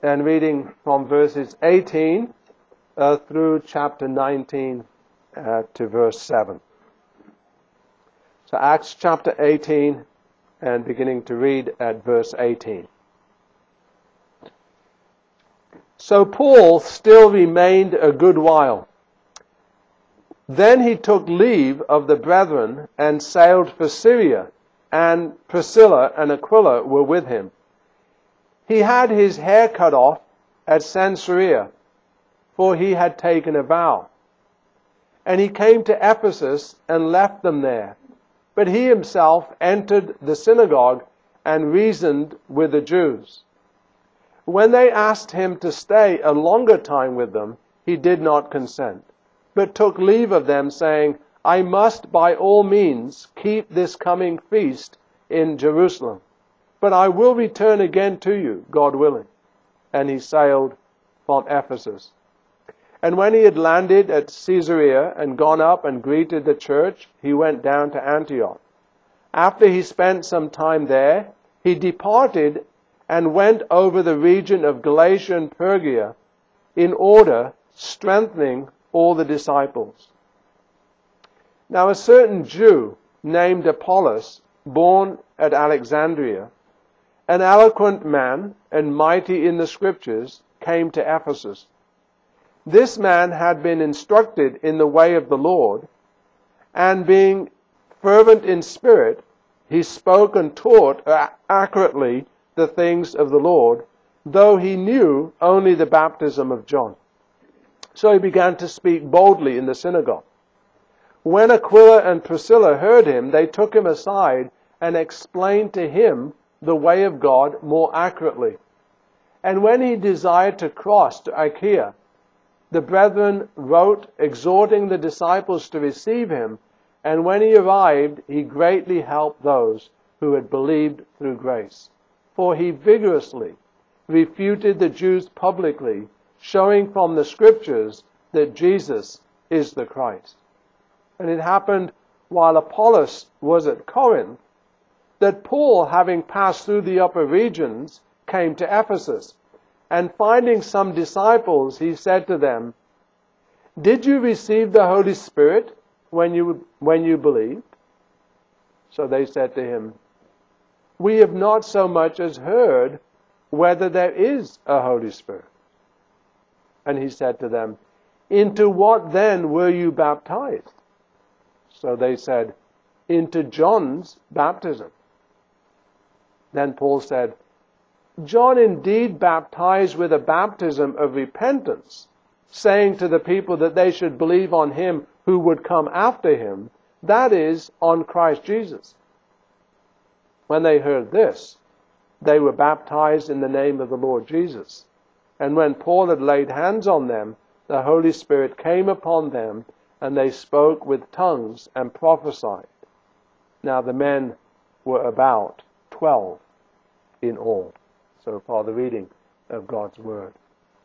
and reading from verses 18 through chapter 19 to verse 7. So Acts chapter 18 and beginning to read at verse 18. So Paul still remained a good while. Then he took leave of the brethren and sailed for Syria, and Priscilla and Aquila were with him. He had his hair cut off at Caesarea, for he had taken a vow. And he came to Ephesus and left them there. But he himself entered the synagogue and reasoned with the Jews. When they asked him to stay a longer time with them, he did not consent, but took leave of them, saying, I must by all means keep this coming feast in Jerusalem, but I will return again to you, God willing. And he sailed from Ephesus. And when he had landed at Caesarea and gone up and greeted the church, he went down to Antioch. After he spent some time there, he departed and went over the region of Galatia and Phrygia in order, strengthening all the disciples. Now a certain Jew named Apollos, born at Alexandria, an eloquent man and mighty in the Scriptures, came to Ephesus. This man had been instructed in the way of the Lord, and being fervent in spirit, he spoke and taught accurately the things of the Lord, though he knew only the baptism of John. So he began to speak boldly in the synagogue. When Aquila and Priscilla heard him, they took him aside and explained to him the way of God more accurately. And when he desired to cross to Achaia, the brethren wrote, exhorting the disciples to receive him, and when he arrived, he greatly helped those who had believed through grace. For he vigorously refuted the Jews publicly, showing from the Scriptures that Jesus is the Christ. And it happened while Apollos was at Corinth, that Paul, having passed through the upper regions, came to Ephesus. And finding some disciples, he said to them, Did you receive the Holy Spirit when you believed? So they said to him, We have not so much as heard whether there is a Holy Spirit. And he said to them, Into what then were you baptized? So they said, Into John's baptism. Then Paul said, John indeed baptized with a baptism of repentance, saying to the people that they should believe on him who would come after him, that is, on Christ Jesus. When they heard this, they were baptized in the name of the Lord Jesus. And when Paul had laid hands on them, the Holy Spirit came upon them, and they spoke with tongues and prophesied. Now the men were about 12 in all. So far the reading of God's Word.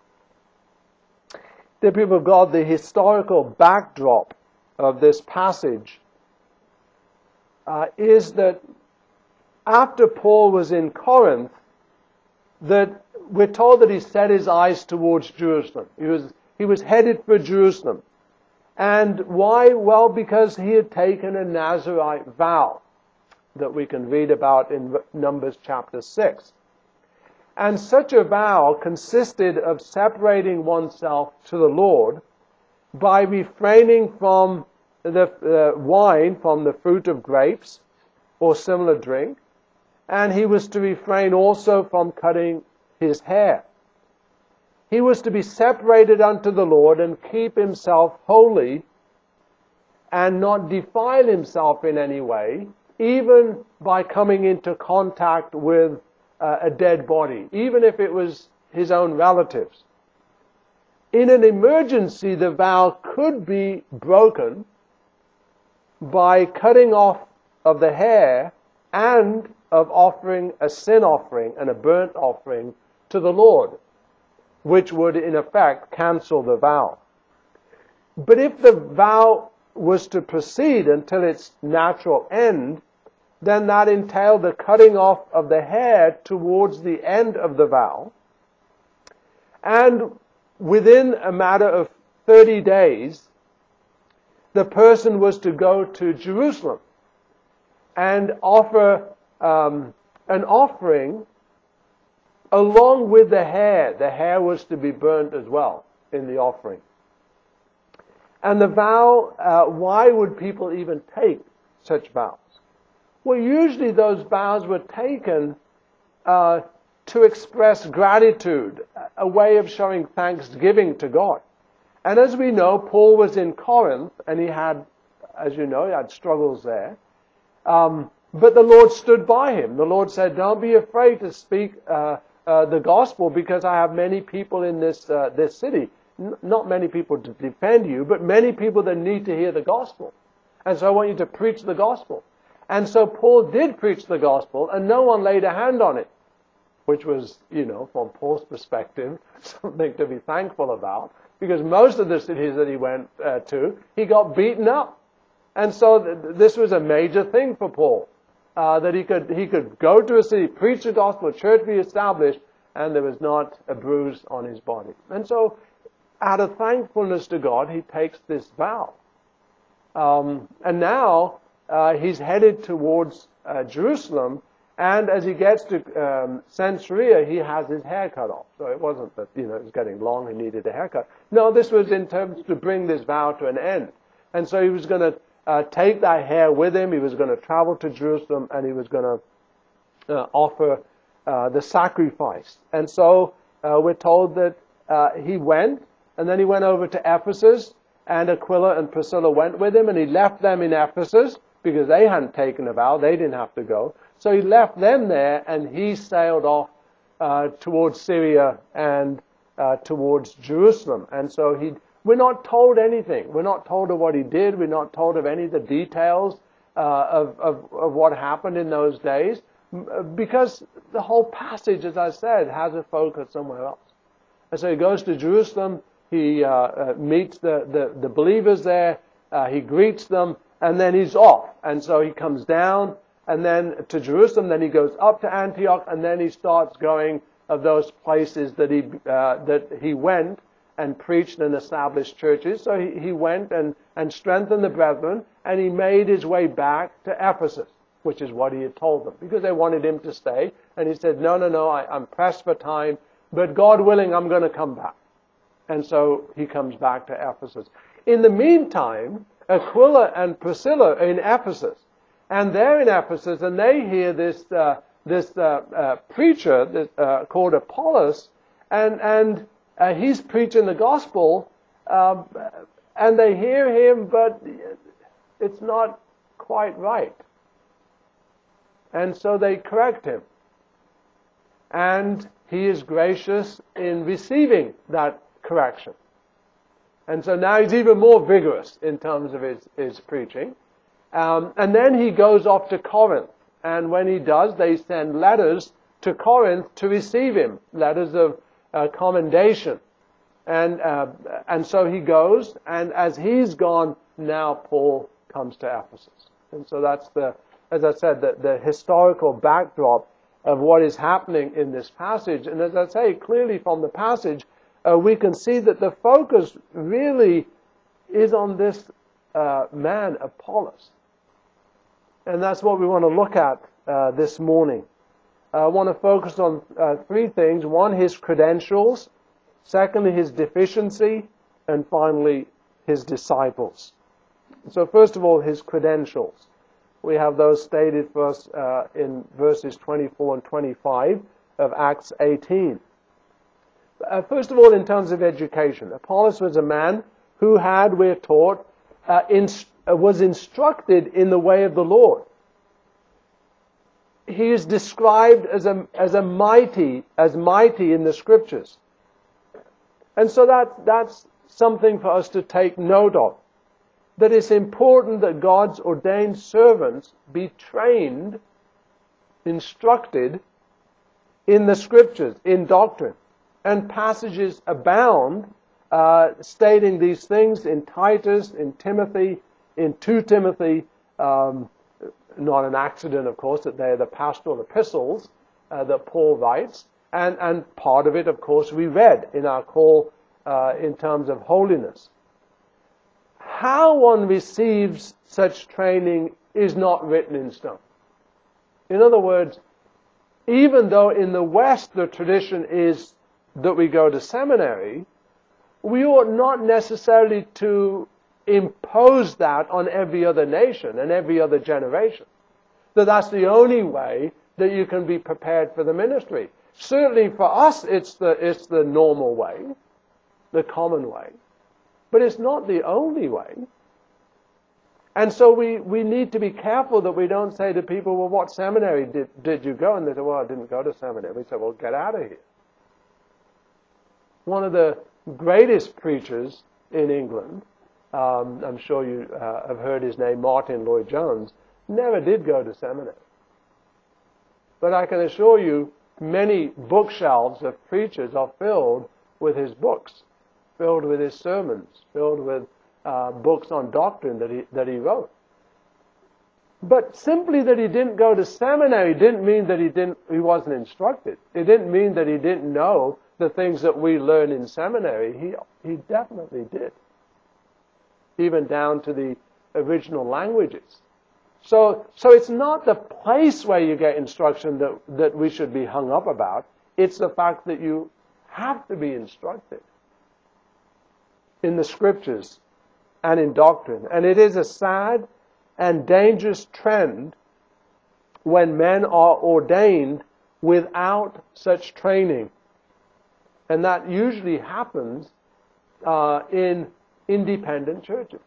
Dear people of God, the historical backdrop of this passage is that after Paul was in Corinth, that we're told that he set his eyes towards Jerusalem. He was headed for Jerusalem. And why? Well, because he had taken a Nazirite vow that we can read about in Numbers chapter 6. And such a vow consisted of separating oneself to the Lord by refraining from the wine, from the fruit of grapes or similar drink. And he was to refrain also from cutting his hair. He was to be separated unto the Lord and keep himself holy and not defile himself in any way, even by coming into contact with a dead body, even if it was his own relatives. In an emergency, the vow could be broken by cutting off of the hair and of offering a sin offering and a burnt offering to the Lord, which would in effect cancel the vow. But if the vow was to proceed until its natural end, then that entailed the cutting off of the hair towards the end of the vow, And within a matter of 30 days, the person was to go to Jerusalem and offer an offering along with the hair. The hair was to be burnt as well in the offering. And the vow, why would people even take such vows? Well, usually those vows were taken to express gratitude, a way of showing thanksgiving to God. And as we know, Paul was in Corinth, and he had, as you know, he had struggles there. But the Lord stood by him. The Lord said, don't be afraid to speak the gospel, because I have many people in this city. Not many people to defend you, but many people that need to hear the gospel. And so I want you to preach the gospel. And so Paul did preach the gospel, and no one laid a hand on it, which was, from Paul's perspective, something to be thankful about, because most of the cities that he went to, he got beaten up. And so this was a major thing for Paul, that he could go to a city, preach the gospel, church be established, and there was not a bruise on his body. And so, out of thankfulness to God, he takes this vow. And now he's headed towards Jerusalem, and as he gets to Caesarea, he has his hair cut off. So it wasn't that, it was getting long, he needed a haircut. No, this was in terms to bring this vow to an end. And so he was going to take that hair with him, he was going to travel to Jerusalem, and he was going to offer the sacrifice. And so we're told that he went, and then he went over to Ephesus, and Aquila and Priscilla went with him, and he left them in Ephesus, because they hadn't taken a vow, they didn't have to go. So he left them there, and he sailed off towards Syria and towards Jerusalem. And so we're not told anything. We're not told of what he did. We're not told of any of the details of what happened in those days, because the whole passage, as I said, has a focus somewhere else. And so he goes to Jerusalem, he meets the believers there, he greets them, and then he's off. And so he comes down, and then to Jerusalem, then he goes up to Antioch, and then he starts going of those places that he went and preached and established churches. So he went and strengthened the brethren, and he made his way back to Ephesus, which is what he had told them, because they wanted him to stay. And he said, no, I'm pressed for time, but God willing, I'm going to come back. And so he comes back to Ephesus. In the meantime, Aquila and Priscilla are in Ephesus. And they're in Ephesus, and they hear this preacher called Apollos, and he's preaching the gospel, and they hear him, but it's not quite right. And so they correct him. And he is gracious in receiving that correction. And so now he's even more vigorous in terms of his preaching. And then he goes off to Corinth. And when he does, they send letters to Corinth to receive him, letters of commendation. And so he goes, and as he's gone, now Paul comes to Ephesus. And so that's as I said, the historical backdrop of what is happening in this passage. And as I say, clearly from the passage, we can see that the focus really is on this man, Apollos. And that's what we want to look at this morning. I want to focus on three things. One, his credentials. Secondly, his deficiency. And finally, his disciples. So first of all, his credentials. We have those stated for us in verses 24 and 25 of Acts 18. First of all, in terms of education, Apollos was a man who had, we're taught, was instructed in the way of the Lord. He is described as mighty in the Scriptures. And so that's something for us to take note of. That it's important that God's ordained servants be trained, instructed in the Scriptures, in doctrine. And passages abound stating these things in Titus, in Timothy, in 2 Timothy. Not an accident, of course, that they're the pastoral epistles that Paul writes. And part of it, of course, we read in our call in terms of holiness. How one receives such training is not written in stone. In other words, even though in the West the tradition is that we go to seminary, we ought not necessarily to impose that on every other nation and every other generation. That's the only way that you can be prepared for the ministry. Certainly for us it's the normal way, the common way. But it's not the only way. And so we need to be careful that we don't say to people, well, what seminary did you go? And they say, well, I didn't go to seminary. We say, well, get out of here. One of the greatest preachers in England, I'm sure you have heard his name, Martin Lloyd-Jones, never did go to seminary. But I can assure you, many bookshelves of preachers are filled with his books, filled with his sermons, filled with books on doctrine that he wrote. But simply that he didn't go to seminary didn't mean that he wasn't instructed. It didn't mean that he didn't know the things that we learn in seminary. He definitely did, even down to the original languages. So it's not the place where you get instruction that we should be hung up about. It's the fact that you have to be instructed in the scriptures and in doctrine. And it is a sad and dangerous trend when men are ordained without such training. And that usually happens in independent churches.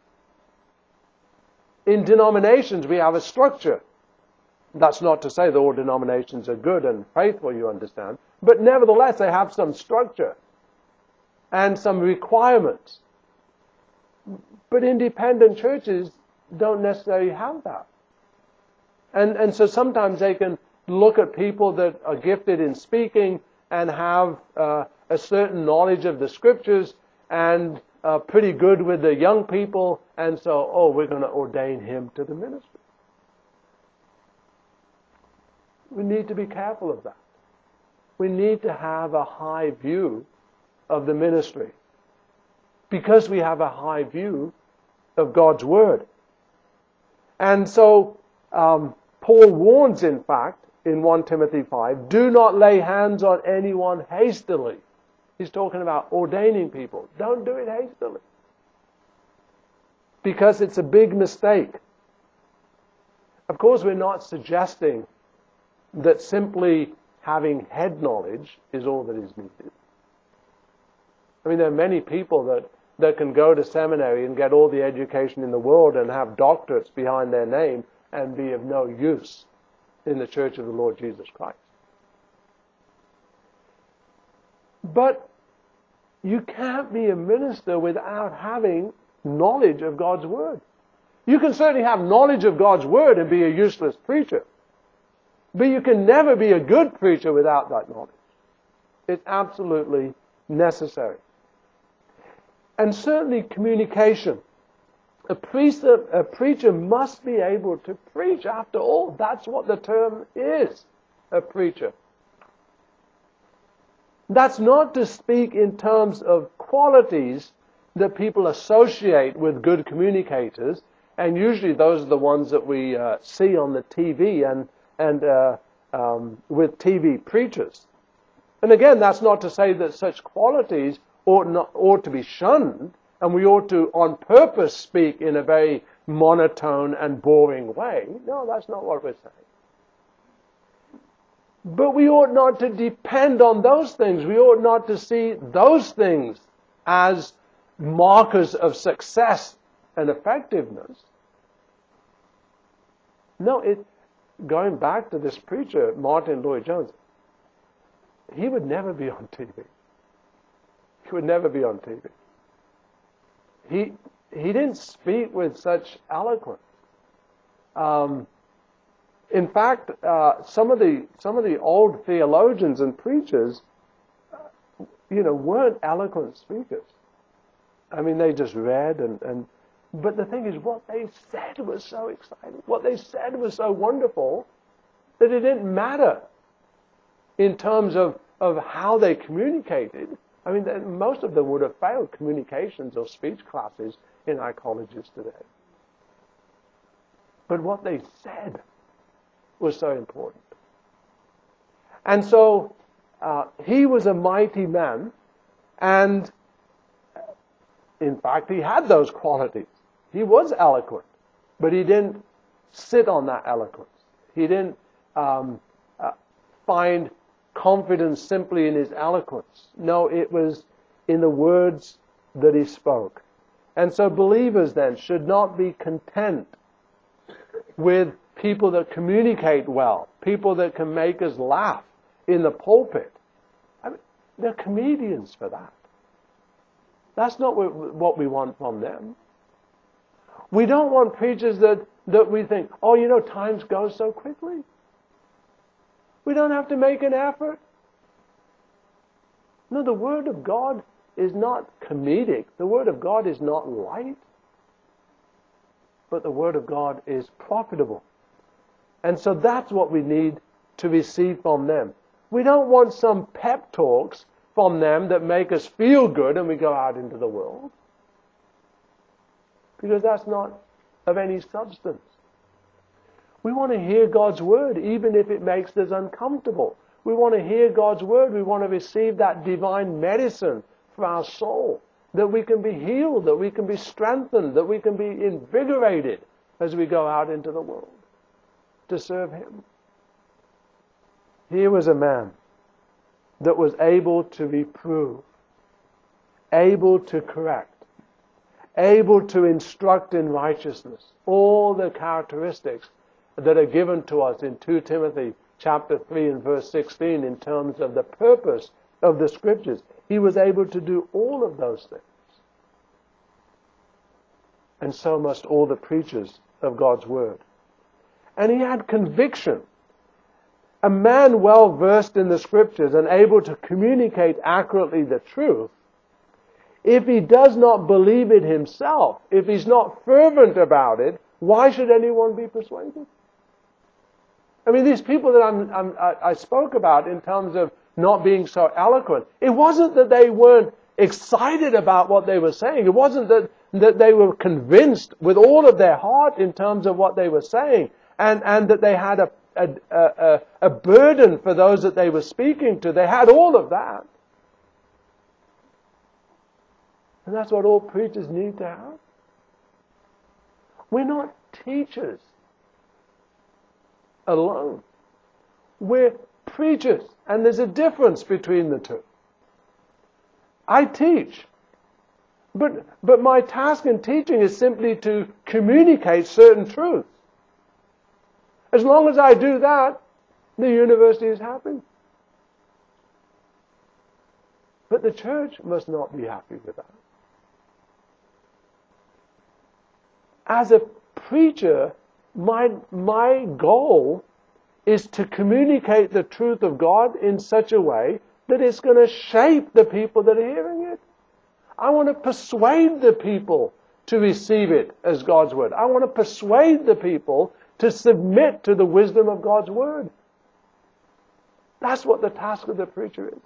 In denominations, we have a structure. That's not to say that all denominations are good and faithful, you understand. But nevertheless, they have some structure and some requirements. But independent churches don't necessarily have that. And so sometimes they can look at people that are gifted in speaking and have a certain knowledge of the scriptures and pretty good with the young people, and so, we're going to ordain him to the ministry. We need to be careful of that. We need to have a high view of the ministry because we have a high view of God's Word. And so Paul warns, in fact, in 1 Timothy 5, do not lay hands on anyone hastily. He's talking about ordaining people. Don't do it hastily. Because it's a big mistake. Of course, we're not suggesting that simply having head knowledge is all that is needed. I mean, there are many people that can go to seminary and get all the education in the world and have doctorates behind their name and be of no use in the Church of the Lord Jesus Christ. But you can't be a minister without having knowledge of God's Word. You can certainly have knowledge of God's Word and be a useless preacher. But you can never be a good preacher without that knowledge. It's absolutely necessary. And certainly communication. A preacher must be able to preach. After all, that's what the term is, a preacher. That's not to speak in terms of qualities that people associate with good communicators, and usually those are the ones that we see on the TV and with TV preachers. And again, that's not to say that such qualities ought to be shunned, and we ought to on purpose speak in a very monotone and boring way. No, that's not what we're saying. But we ought not to depend on those things. We ought not to see those things as markers of success and effectiveness. No, going back to this preacher, Martin Lloyd-Jones, he would never be on TV. He would never be on TV. He didn't speak with such eloquence. In fact, some of the old theologians and preachers, weren't eloquent speakers. I mean, they just read but the thing is, what they said was so exciting. What they said was so wonderful that it didn't matter in terms of of how they communicated. I mean, most of them would have failed communications or speech classes in our colleges today. But what they said was so important. And so he was a mighty man, and in fact, he had those qualities. He was eloquent, but he didn't sit on that eloquence. He didn't find confidence simply in his eloquence. No, it was in the words that he spoke. And so believers then should not be content with people that communicate well, people that can make us laugh in the pulpit. I mean, they're comedians for that. That's not what we want from them. We don't want preachers that we think, oh, you know, times go so quickly. We don't have to make an effort. No, the Word of God is not comedic. The Word of God is not light. But the Word of God is profitable. And so that's what we need to receive from them. We don't want some pep talks from them that make us feel good and we go out into the world. Because that's not of any substance. We want to hear God's Word even if it makes us uncomfortable. We want to hear God's Word. We want to receive that divine medicine for our soul. That we can be healed, that we can be strengthened, that we can be invigorated as we go out into the world to serve Him. Here was a man that was able to reprove, able to correct, able to instruct in righteousness. All the characteristics that are given to us in 2 Timothy chapter 3 and verse 16 in terms of the purpose of the Scriptures. He was able to do all of those things. And so must all the preachers of God's Word. And he had conviction. A man well versed in the Scriptures and able to communicate accurately the truth, if he does not believe it himself, if he's not fervent about it, why should anyone be persuaded? I mean, these people that I spoke about in terms of not being so eloquent, it wasn't that they weren't excited about what they were saying. It wasn't that they were convinced with all of their heart in terms of what they were saying, and that they had a burden for those that they were speaking to. They had all of that. And that's what all preachers need to have. We're not teachers alone. We're preachers. And there's a difference between the two. I teach. But my task in teaching is simply to communicate certain truths. As long as I do that, the university is happy. But the church must not be happy with that. As a preacher, my goal is to communicate the truth of God in such a way that it's going to shape the people that are hearing it. I want to persuade the people to receive it as God's Word. I want to persuade the people to submit to the wisdom of God's Word. That's what the task of the preacher is.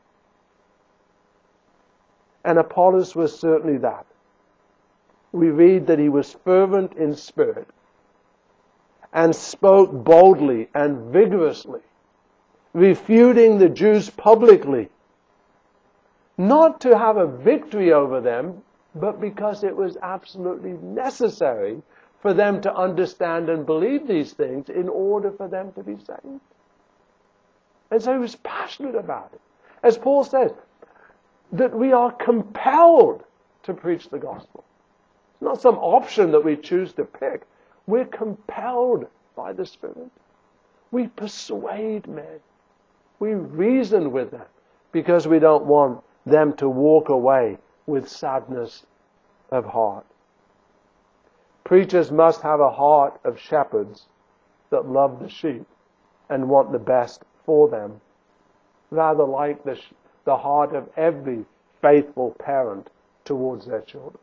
And Apollos was certainly that. We read that he was fervent in spirit and spoke boldly and vigorously, refuting the Jews publicly, not to have a victory over them, but because it was absolutely necessary for them to understand and believe these things in order for them to be saved. And so he was passionate about it. As Paul says, that we are compelled to preach the gospel. It's not some option that we choose to pick. We're compelled by the Spirit. We persuade men. We reason with them because we don't want them to walk away with sadness of heart. Preachers must have a heart of shepherds that love the sheep and want the best for them, rather like the heart of every faithful parent towards their children.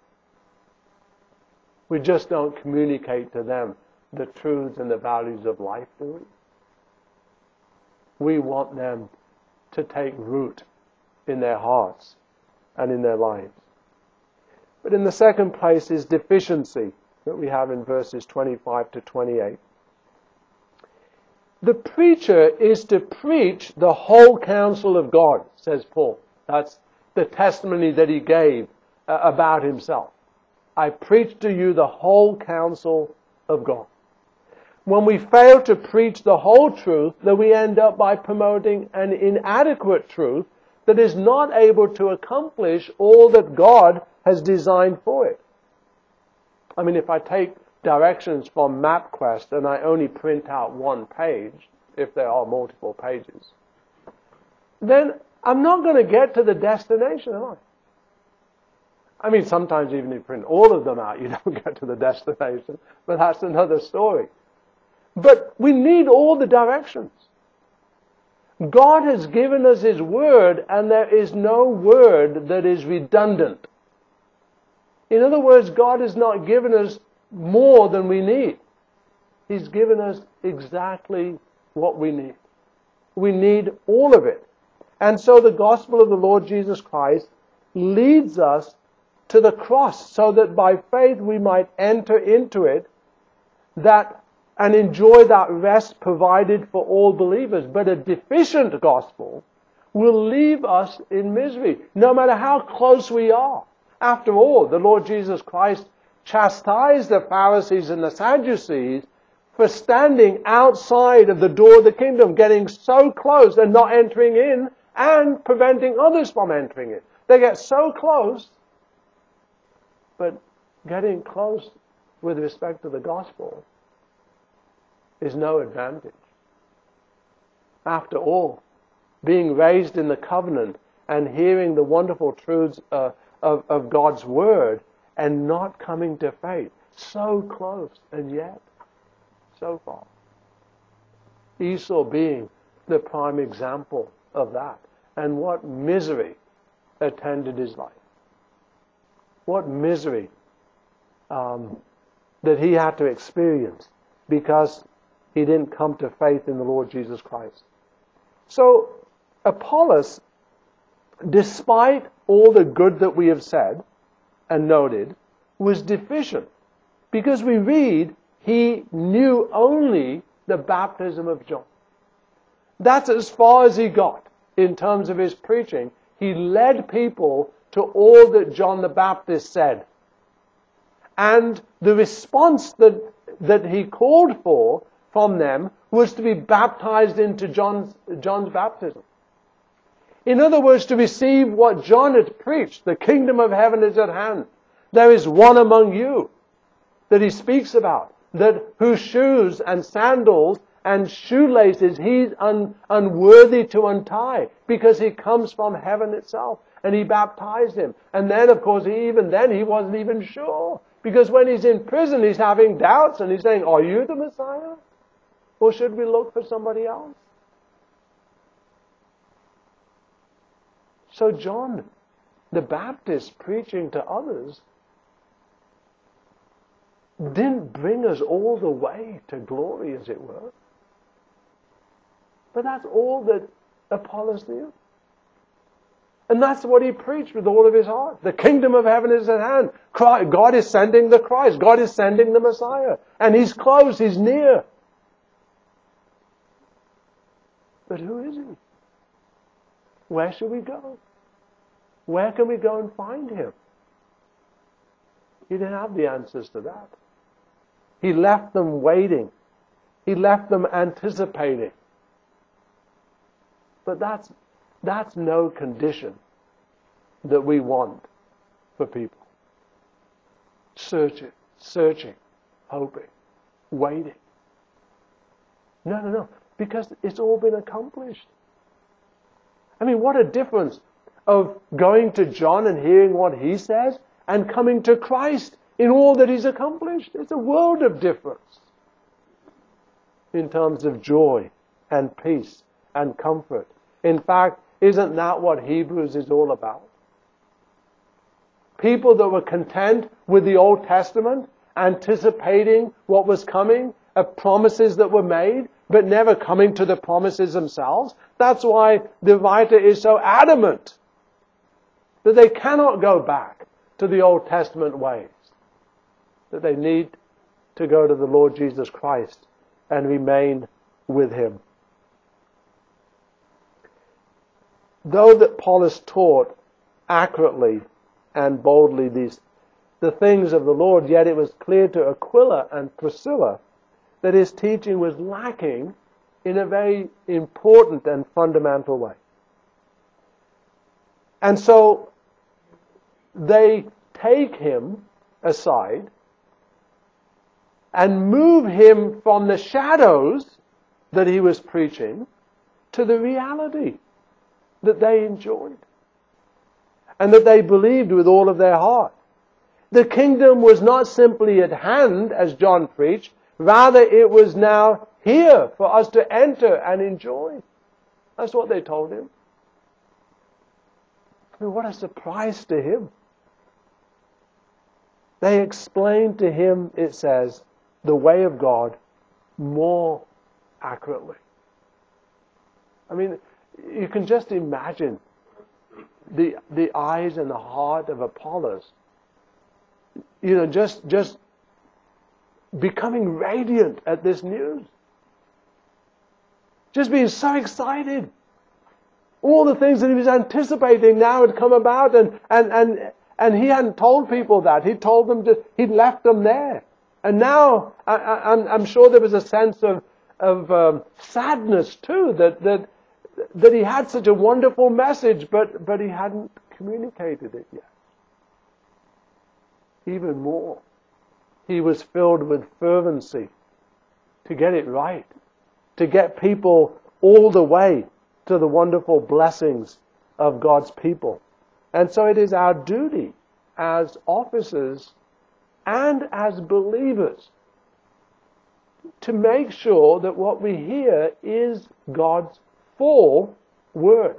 We just don't communicate to them the truths and the values of life, do we? We want them to take root in their hearts and in their lives. But in the second place is deficiency that we have in verses 25 to 28. The preacher is to preach the whole counsel of God, says Paul. That's the testimony that he gave about himself. I preach to you the whole counsel of God. When we fail to preach the whole truth, then we end up by promoting an inadequate truth that is not able to accomplish all that God has designed for it. I mean, if I take directions from MapQuest and I only print out one page, if there are multiple pages, then I'm not going to get to the destination, am I? I mean, sometimes even if you print all of them out, you don't get to the destination, but that's another story. But we need all the directions. God has given us His Word, and there is no word that is redundant. In other words, God has not given us more than we need. He's given us exactly what we need. We need all of it. And so the gospel of the Lord Jesus Christ leads us to the cross so that by faith we might enter into it and enjoy that rest provided for all believers. But a deficient gospel will leave us in misery, no matter how close we are. After all, the Lord Jesus Christ chastised the Pharisees and the Sadducees for standing outside of the door of the kingdom, getting so close and not entering in, and preventing others from entering it. They get so close, but getting close with respect to the gospel is no advantage. After all, being raised in the covenant and hearing the wonderful truths of God's Word and not coming to faith, so close and yet so far. Esau being the prime example of that. And what misery attended his life. What misery that he had to experience because he didn't come to faith in the Lord Jesus Christ. So Apollos, despite all the good that we have said and noted, was deficient. Because we read, he knew only the baptism of John. That's as far as he got in terms of his preaching. He led people to all that John the Baptist said. And the response that he called for from them was to be baptized into John's baptism. In other words, to receive what John had preached. The kingdom of heaven is at hand. There is one among you that he speaks about, that whose shoes and sandals and shoelaces he's unworthy to untie, because he comes from heaven itself. And he baptized him. And then, of course, he wasn't even sure. Because when he's in prison, he's having doubts and he's saying, are you the Messiah? Or should we look for somebody else? So John the Baptist preaching to others didn't bring us all the way to glory, as it were. But that's all that Apollos knew. And that's what he preached with all of his heart. The kingdom of heaven is at hand. God is sending the Christ. God is sending the Messiah. And he's close. He's near. But who is he? Where should we go? Where can we go and find him? He didn't have the answers to that. He left them waiting. He left them anticipating. But that's no condition that we want for people. Searching, hoping, waiting. No. Because it's all been accomplished. I mean, what a difference of going to John and hearing what he says and coming to Christ in all that he's accomplished. It's a world of difference in terms of joy and peace and comfort. In fact, isn't that what Hebrews is all about? People that were content with the Old Testament, anticipating what was coming, promises that were made, but never coming to the promises themselves. That's why the writer is so adamant that they cannot go back to the Old Testament ways, that they need to go to the Lord Jesus Christ and remain with Him. Though that Apollos taught accurately and boldly the things of the Lord, yet it was clear to Aquila and Priscilla that his teaching was lacking in a very important and fundamental way. And so they take him aside and move him from the shadows that he was preaching to the reality that they enjoyed and that they believed with all of their heart. The kingdom was not simply at hand, as John preached, rather it was now here for us to enter and enjoy. That's what they told him. I mean, what a surprise to him. They explained to him, it says, the way of God more accurately. I mean, you can just imagine the eyes and the heart of Apollos, just becoming radiant at this news. Just being so excited. All the things that he was anticipating now had come about, and he hadn't told people that. He told them he'd left them there. And now I'm sure there was a sense of sadness too, that he had such a wonderful message, but he hadn't communicated it yet. Even more, he was filled with fervency to get it right, to get people all the way to the wonderful blessings of God's people. And so it is our duty as officers and as believers to make sure that what we hear is God's full word.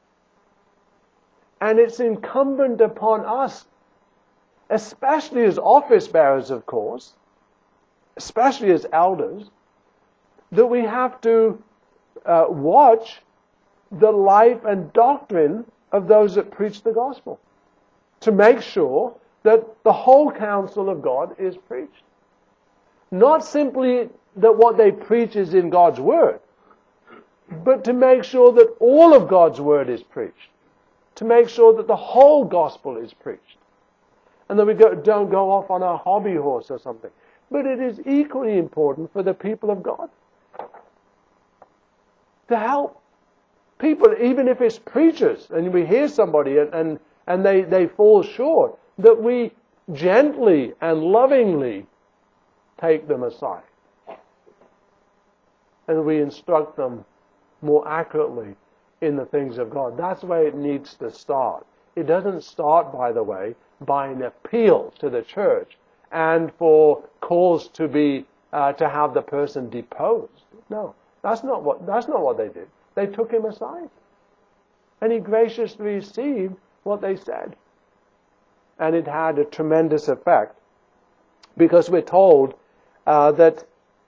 And it's incumbent upon us, especially as office bearers, of course, especially as elders, that we have to watch the life and doctrine of those that preach the gospel, to make sure that the whole counsel of God is preached. Not simply that what they preach is in God's word, but to make sure that all of God's word is preached, to make sure that the whole gospel is preached, and that we don't go off on a hobby horse or something. But it is equally important for the people of God to help people, even if it's preachers, and we hear somebody and they fall short, that we gently and lovingly take them aside. And we instruct them more accurately in the things of God. That's the way it needs to start. It doesn't start, by the way, by an appeal to the church and for calls to be to have the person deposed. No, that's not what they did. They took him aside, and he graciously received what they said, and it had a tremendous effect, because we're told that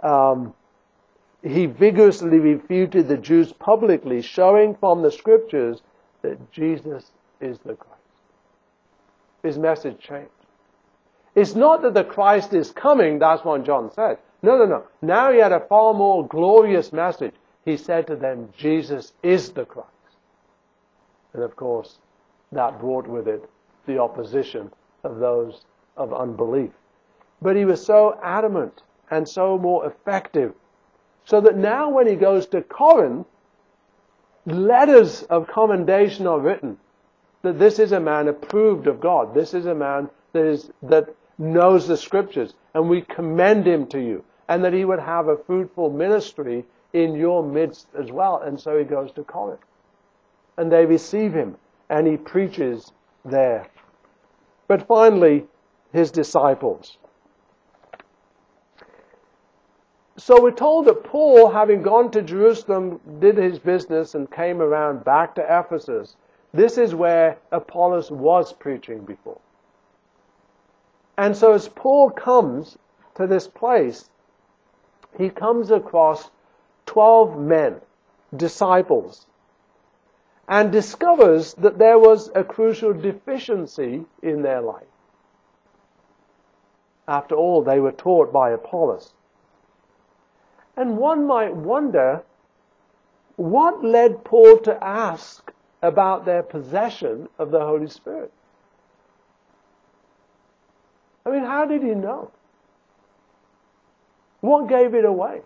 he vigorously refuted the Jews publicly, showing from the scriptures that Jesus is the Christ. His message changed. It's not that the Christ is coming, that's what John said. No. Now he had a far more glorious message. He said to them, Jesus is the Christ. And of course, that brought with it the opposition of those of unbelief. But he was so adamant and so more effective, so that now when he goes to Corinth, letters of commendation are written that this is a man approved of God. This is a man that knows the scriptures, and we commend him to you, and that he would have a fruitful ministry in your midst as well. And so he goes to Corinth, and they receive him, and he preaches there. But finally, his disciples. So we're told that Paul, having gone to Jerusalem, did his business and came around back to Ephesus. This is where Apollos was preaching before. And so as Paul comes to this place, he comes across 12 men, disciples, and discovers that there was a crucial deficiency in their life. After all, they were taught by Apollos. And one might wonder, what led Paul to ask about their possession of the Holy Spirit? I mean, how did he know? What gave it away?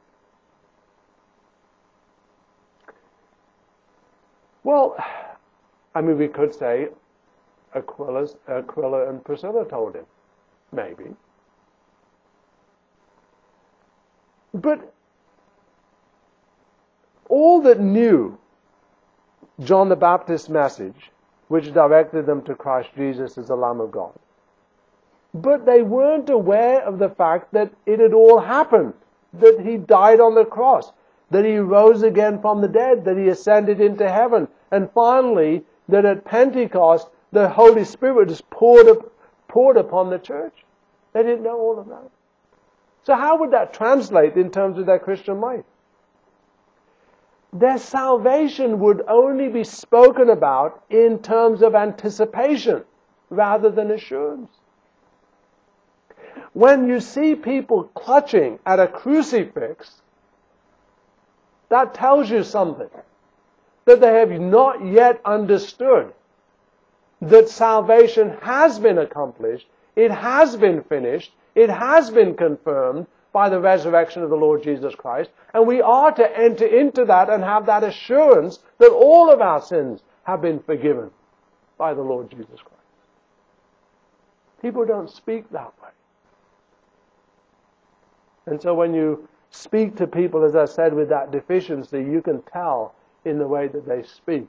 Well, I mean, we could say Aquila and Priscilla told him. Maybe. But all that knew John the Baptist's message, which directed them to Christ Jesus as the Lamb of God, but they weren't aware of the fact that it had all happened, that he died on the cross, that he rose again from the dead, that he ascended into heaven, and finally that at Pentecost the Holy Spirit is poured upon the church. They didn't know all of that. So how would that translate in terms of their Christian life? Their salvation would only be spoken about in terms of anticipation rather than assurance. When you see people clutching at a crucifix, that tells you something. That they have not yet understood that salvation has been accomplished, it has been finished, it has been confirmed by the resurrection of the Lord Jesus Christ, and we are to enter into that and have that assurance that all of our sins have been forgiven by the Lord Jesus Christ. People don't speak that way. And so when you speak to people, as I said, with that deficiency, you can tell in the way that they speak.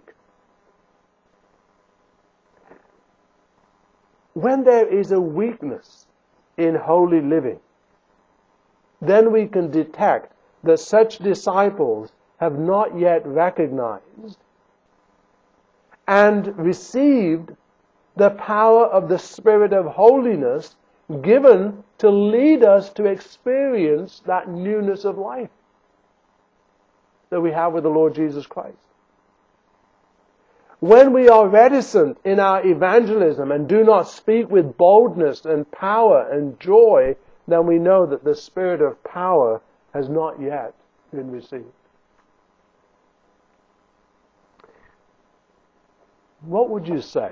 When there is a weakness in holy living, then we can detect that such disciples have not yet recognized and received the power of the Spirit of holiness given to lead us to experience that newness of life that we have with the Lord Jesus Christ. When we are reticent in our evangelism and do not speak with boldness and power and joy, then we know that the Spirit of power has not yet been received. What would you say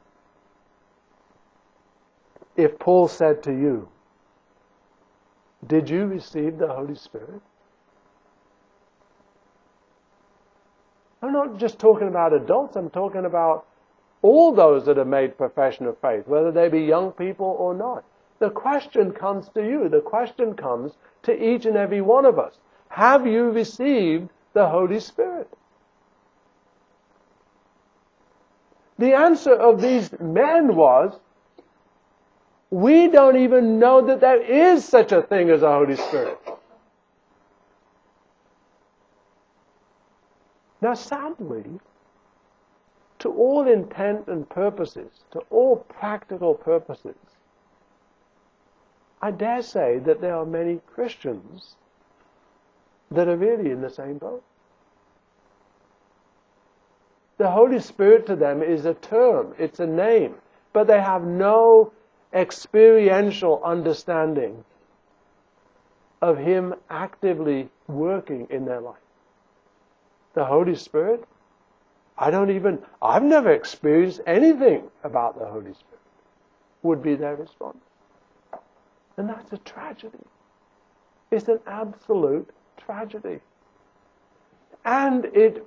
if Paul said to you, "Did you receive the Holy Spirit?" I'm not just talking about adults, I'm talking about all those that have made profession of faith, whether they be young people or not. The question comes to you, the question comes to each and every one of us. Have you received the Holy Spirit? The answer of these men was, we don't even know that there is such a thing as a Holy Spirit. Now, sadly, to all intent and purposes, to all practical purposes, I dare say that there are many Christians that are really in the same boat. The Holy Spirit to them is a term, it's a name, but they have no experiential understanding of Him actively working in their life. The Holy Spirit, I've never experienced anything about the Holy Spirit, would be their response. And that's a tragedy. It's an absolute tragedy. And it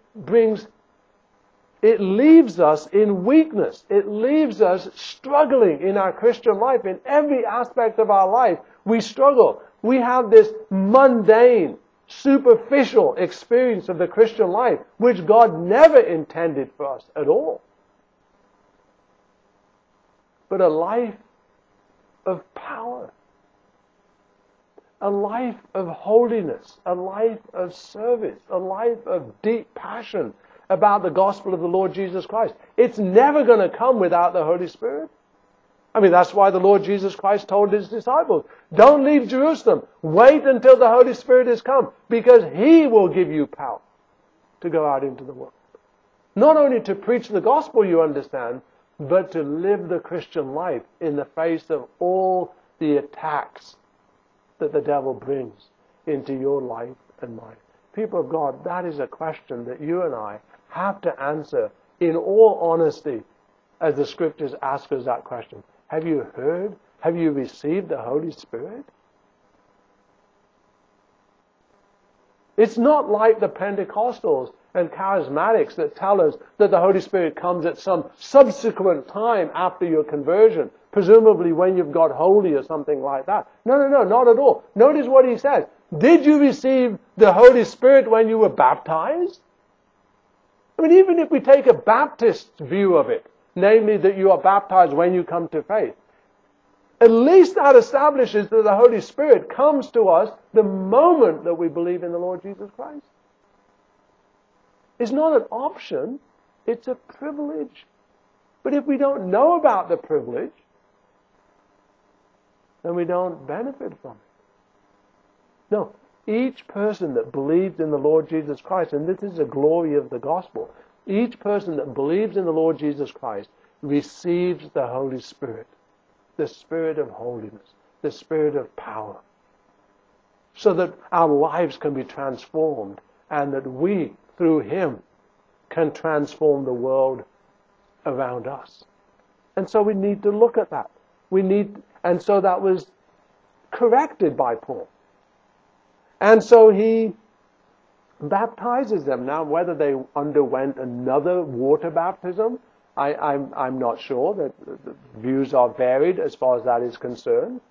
leaves us in weakness. It leaves us struggling in our Christian life. In every aspect of our life, we struggle. We have this mundane, superficial experience of the Christian life, which God never intended for us at all. But a life of power, a life of holiness, a life of service, a life of deep passion about the gospel of the Lord Jesus Christ. It's never going to come without the Holy Spirit. I mean, that's why the Lord Jesus Christ told his disciples, don't leave Jerusalem. Wait until the Holy Spirit has come, because he will give you power to go out into the world. Not only to preach the gospel, you understand, but to live the Christian life in the face of all the attacks that the devil brings into your life and mine. People of God, that is a question that you and I have to answer in all honesty as the Scriptures ask us that question. Have you heard? Have you received the Holy Spirit? It's not like the Pentecostals and charismatics that tell us that the Holy Spirit comes at some subsequent time after your conversion, presumably when you've got holy or something like that. No, not at all. Notice what he says. Did you receive the Holy Spirit when you were baptized? I mean, even if we take a Baptist view of it, namely that you are baptized when you come to faith, at least that establishes that the Holy Spirit comes to us the moment that we believe in the Lord Jesus Christ. It's not an option, it's a privilege. But if we don't know about the privilege, then we don't benefit from it. No, each person that believes in the Lord Jesus Christ, and this is the glory of the gospel, each person that believes in the Lord Jesus Christ receives the Holy Spirit, the Spirit of holiness, the Spirit of power, so that our lives can be transformed and that we, through Him, can transform the world around us. And so we need to look at that. And so that was corrected by Paul. And so he baptizes them. Now, whether they underwent another water baptism, I'm not sure. The views are varied as far as that is concerned.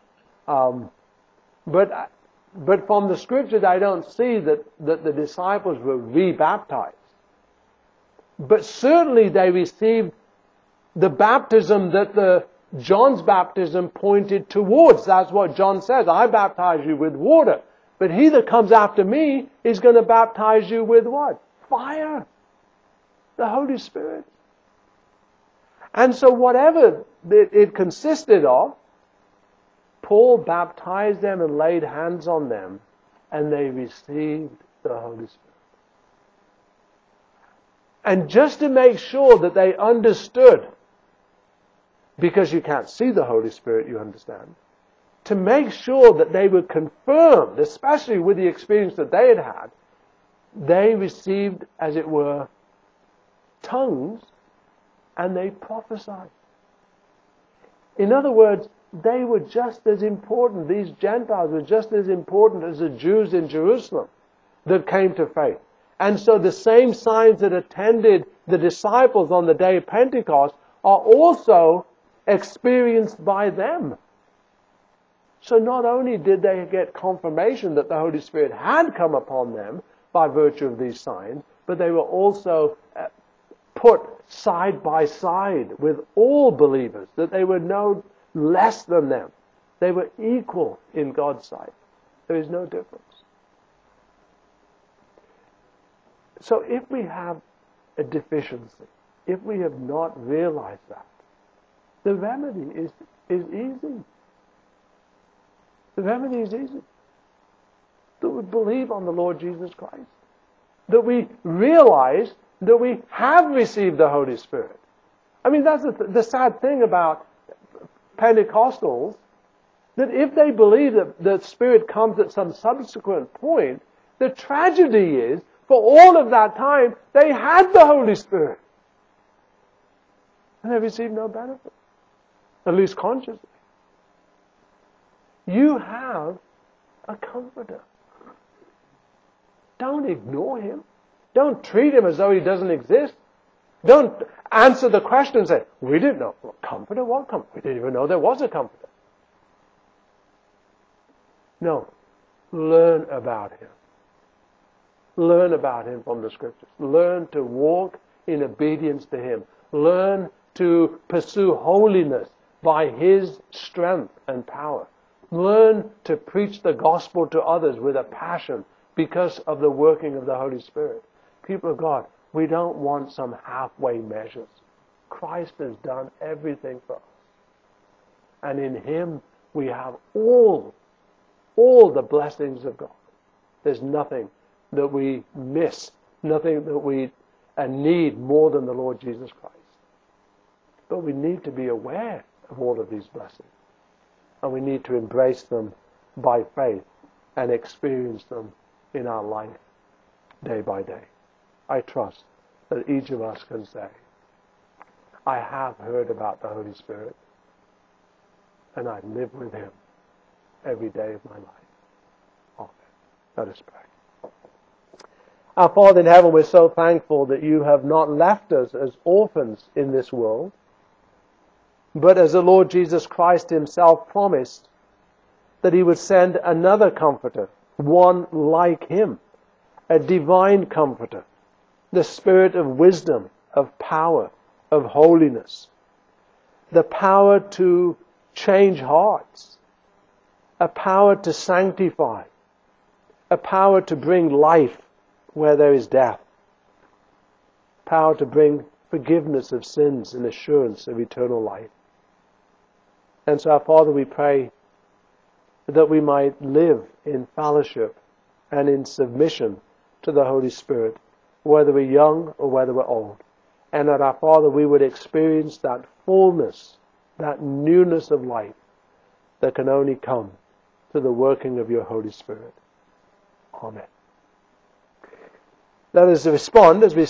But from the Scriptures, I don't see that the disciples were re-baptized. But certainly they received the baptism that John's baptism pointed towards. That's what John says. I baptize you with water. But he that comes after me is going to baptize you with what? Fire. The Holy Spirit. And so whatever it consisted of, Paul baptized them and laid hands on them, and they received the Holy Spirit. And just to make sure that they understood, because you can't see the Holy Spirit, you understand, to make sure that they were confirmed, especially with the experience that they had had, they received, as it were, tongues, and they prophesied. In other words, they were just as important, these Gentiles were just as important as the Jews in Jerusalem that came to faith. And so the same signs that attended the disciples on the day of Pentecost are also experienced by them. So not only did they get confirmation that the Holy Spirit had come upon them by virtue of these signs, but they were also put side by side with all believers, that they were no less than them. They were equal in God's sight. There is no difference. So if we have a deficiency, if we have not realized that, the remedy is easy. The remedy is easy. That we believe on the Lord Jesus Christ. That we realize that we have received the Holy Spirit. I mean, that's the sad thing about Pentecostals, that if they believe that the Spirit comes at some subsequent point, the tragedy is, for all of that time, they had the Holy Spirit. And they received no benefit. At least consciously. You have a comforter. Don't ignore him. Don't treat him as though he doesn't exist. Don't answer the question and say, we didn't know. Comforter? What comforter? We didn't even know there was a comforter. No. Learn about him. Learn about him from the Scriptures. Learn to walk in obedience to him. Learn to pursue holiness by his strength and power. Learn to preach the gospel to others with a passion because of the working of the Holy Spirit. People of God, we don't want some halfway measures. Christ has done everything for us. And in Him we have all the blessings of God. There's nothing that we miss, nothing that we need more than the Lord Jesus Christ. But we need to be aware of all of these blessings. And we need to embrace them by faith and experience them in our life day by day. I trust that each of us can say, I have heard about the Holy Spirit, and I live with Him every day of my life. Amen. Let us pray. Our Father in heaven, we're so thankful that you have not left us as orphans in this world, but as the Lord Jesus Christ Himself promised, that He would send another Comforter, one like Him, a divine Comforter, the Spirit of wisdom, of power, of holiness, the power to change hearts, a power to sanctify, a power to bring life where there is death, power to bring forgiveness of sins and assurance of eternal life. And so, our Father, we pray that we might live in fellowship and in submission to the Holy Spirit, whether we're young or whether we're old. And that, our Father, we would experience that fullness, that newness of life that can only come through the working of your Holy Spirit. Amen. Let us respond as we